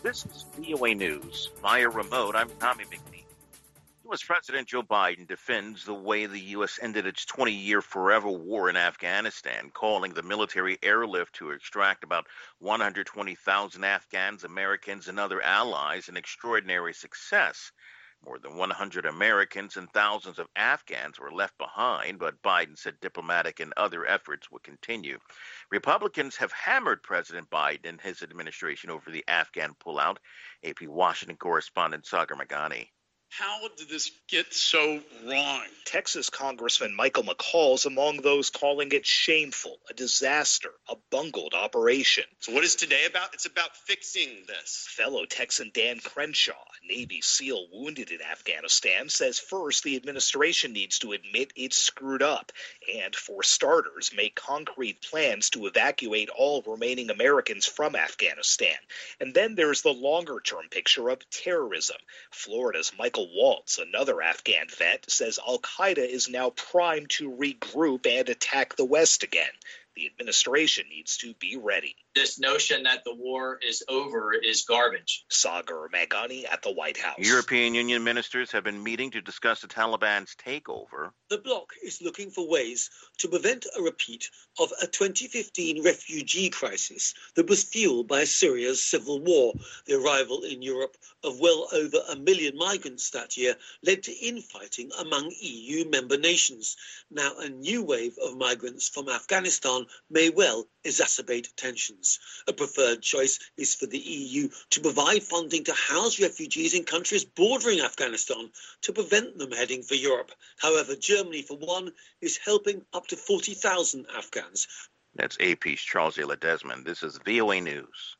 This is VOA News. Via remote, I'm Tommy McNeil. U.S. President Joe Biden defends the way the U.S. ended its 20-year forever war in Afghanistan, calling the military airlift to extract about 120,000 Afghans, Americans, and other allies an extraordinary success. More than 100 Americans and thousands of Afghans were left behind, but Biden said diplomatic and other efforts would continue. Republicans have hammered President Biden and his administration over the Afghan pullout. AP Washington correspondent Sagar Meghani. How did this get so wrong? Texas Congressman Michael McCaul is among those calling it shameful, a disaster, a bungled operation. So what is today about? It's about fixing this. Fellow Texan Dan Crenshaw, a Navy SEAL wounded in Afghanistan, says first the administration needs to admit it's screwed up and, for starters, make concrete plans to evacuate all remaining Americans from Afghanistan. And then there's the longer-term picture of terrorism. Florida's Michael Waltz, another Afghan vet, says al-Qaeda is now primed to regroup and attack the West again. The administration needs to be ready. This notion that the war is over is garbage. Sagar Meghani at the White House. European Union ministers have been meeting to discuss the Taliban's takeover. The bloc is looking for ways to prevent a repeat of a 2015 refugee crisis that was fueled by Syria's civil war. The arrival in Europe of well over 1 million migrants that year led to infighting among EU member nations. Now, a new wave of migrants from Afghanistan may well exacerbate tensions. A preferred choice is for the EU to provide funding to house refugees in countries bordering Afghanistan to prevent them heading for Europe. However, Germany, for one, is helping up to 40,000 Afghans. That's AP's Charles A. Ledesma. This is VOA News.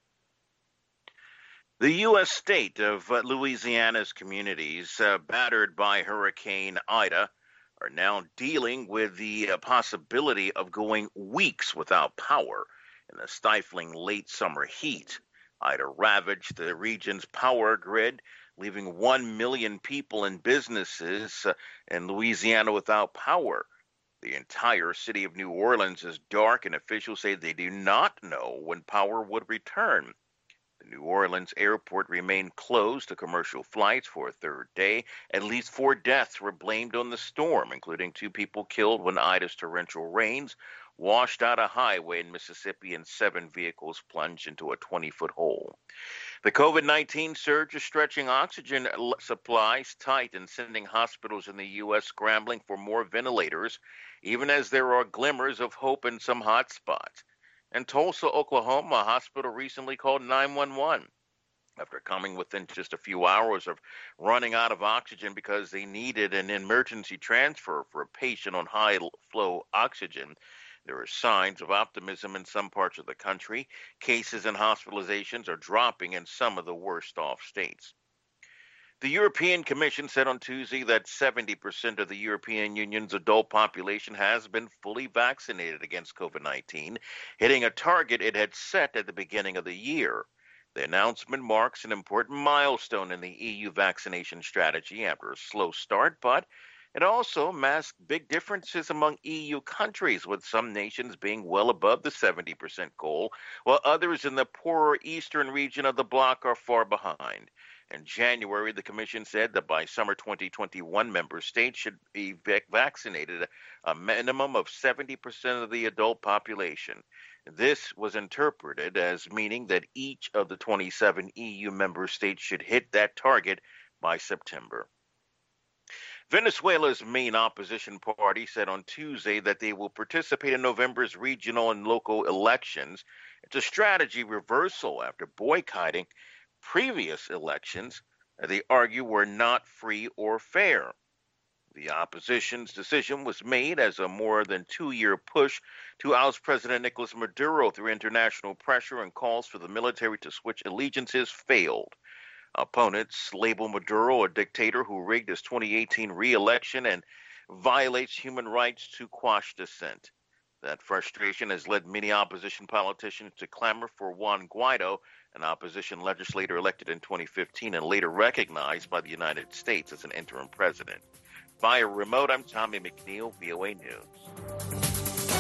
The U.S. state of Louisiana's communities battered by Hurricane Ida are now dealing with the possibility of going weeks without power in the stifling late summer heat. Ida ravaged the region's power grid, leaving 1 million people and businesses in Louisiana without power. The entire city of New Orleans is dark, and officials say they do not know when power would return. The New Orleans airport remained closed to commercial flights for a third day. At least 4 deaths were blamed on the storm, including 2 people killed when Ida's torrential rains washed out a highway in Mississippi and 7 vehicles plunged into a 20-foot hole. The COVID-19 surge is stretching oxygen supplies tight and sending hospitals in the U.S. scrambling for more ventilators, even as there are glimmers of hope in some hot spots. In Tulsa, Oklahoma, a hospital recently called 911 after coming within just a few hours of running out of oxygen because they needed an emergency transfer for a patient on high-flow oxygen. There are signs of optimism in some parts of the country. Cases and hospitalizations are dropping in some of the worst-off states. The European Commission said on Tuesday that 70% of the European Union's adult population has been fully vaccinated against COVID-19, hitting a target it had set at the beginning of the year. The announcement marks an important milestone in the EU vaccination strategy after a slow start, but it also masks big differences among EU countries, with some nations being well above the 70% goal, while others in the poorer eastern region of the bloc are far behind. In January, the Commission said that by summer 2021, member states should be vaccinated a minimum of 70% of the adult population. This was interpreted as meaning that each of the 27 EU member states should hit that target by September. Venezuela's main opposition party said on Tuesday that they will participate in November's regional and local elections. It's a strategy reversal after boycotting previous elections they argue were not free or fair. The opposition's decision was made as a more than 2-year push to oust President Nicolas Maduro through international pressure and calls for the military to switch allegiances failed. Opponents label Maduro a dictator who rigged his 2018 re-election and violates human rights to quash dissent. That frustration has led many opposition politicians to clamor for Juan Guaido, an opposition legislator elected in 2015 and later recognized by the United States as an interim president. Via remote, I'm Tommy McNeil, VOA News.